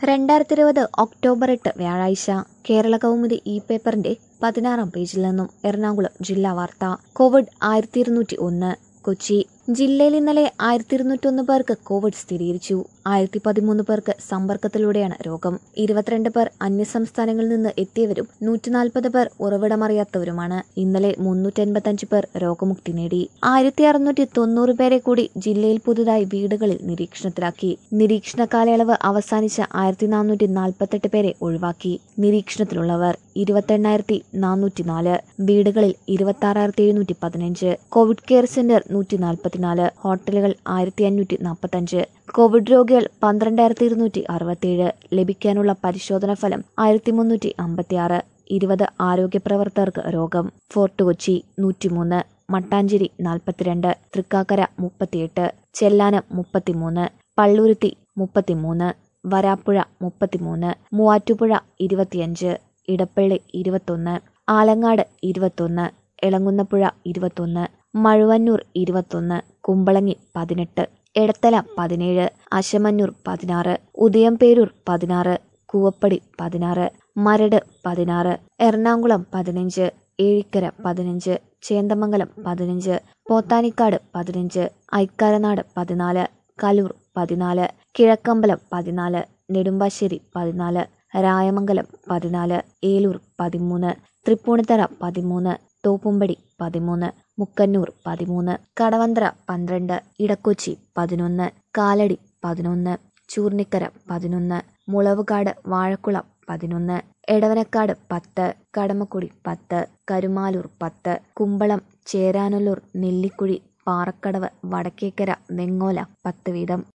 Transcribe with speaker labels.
Speaker 1: 2020 October 8 വ്യാഴാഴ്ച കേരള കൗമുദി പേപ്പറിന്റെ 16-ാം പേജിൽ നിന്നും എറണാകുളം ജില്ലാ വാർത്ത. കോവിഡ് 1201 കൊച്ചി. ജില്ലയിൽ ഇന്നലെ 1201 പേർക്ക് കോവിഡ് സ്ഥിരീകരിച്ചു. 1013 പേർക്ക് സമ്പർക്കത്തിലൂടെയാണ് രോഗം. 22 പേർ അന്യസംസ്ഥാനങ്ങളിൽ നിന്ന് എത്തിയവരും 140 പേർ ഉറവിടമറിയാത്തവരുമാണ്. ഇന്നലെ 385 പേർ രോഗമുക്തി നേടി. 1690 പേരെ കൂടി ജില്ലയിൽ പുതുതായി വീടുകളിൽ നിരീക്ഷണത്തിലാക്കി. നിരീക്ഷണ കാലയളവ് അവസാനിച്ച 1448 പേരെ ഒഴിവാക്കി. നിരീക്ഷണത്തിലുള്ളവർ 28404, വീടുകളിൽ 26715, കോവിഡ് കെയർ സെന്റർ 144, ഹോട്ടലുകൾ 1545, കോവിഡ് രോഗികൾ 12267, ലഭിക്കാനുള്ള പരിശോധനാ ഫലം 1356, 20 ആരോഗ്യ പ്രവർത്തകർക്ക് രോഗം. ഫോർട്ട് കൊച്ചി 103, മട്ടാഞ്ചേരി 42, തൃക്കാക്കര 38, ചെല്ലാനം 33, പള്ളുരുത്തി 33, വരാപ്പുഴ 33, മൂവാറ്റുപുഴ 25, ഇടപ്പള്ളി 21, ആലങ്ങാട് 21, എളങ്ങുന്നപ്പുഴ 21, മഴുവന്നൂർ 21, കുമ്പളങ്ങി 18, എടത്തല 17, അശമന്നൂർ 16, ഉദയംപേരൂർ 16, കൂവപ്പടി 16, മരട് 16, എറണാകുളം 15, ഏഴിക്കര 15, ചേന്ദമംഗലം 15, പോത്താനിക്കാട് 15, ഐക്കാരനാട് 14, കലൂർ 14, കിഴക്കമ്പലം 14, നെടുമ്പാശ്ശേരി 14, രായമംഗലം 14, ഏലൂർ 13, തൃപ്പൂണിത്തറ 13, തോപ്പുംപടി 13, മുക്കന്നൂർ 13, കടവന്ത്ര 12, ഇടക്കൊച്ചി 11, കാലടി 11, ചൂർണിക്കര 11, മുളവുകാട് വാഴക്കുളം 11, എടവനക്കാട് 10, കടമക്കുടി 10, കരുമാലൂർ 10, കുമ്പളം, ചേരാനല്ലൂർ, നെല്ലിക്കുഴി, പാറക്കടവ്, വടക്കേക്കര, വെങ്ങോല 10 വീതം.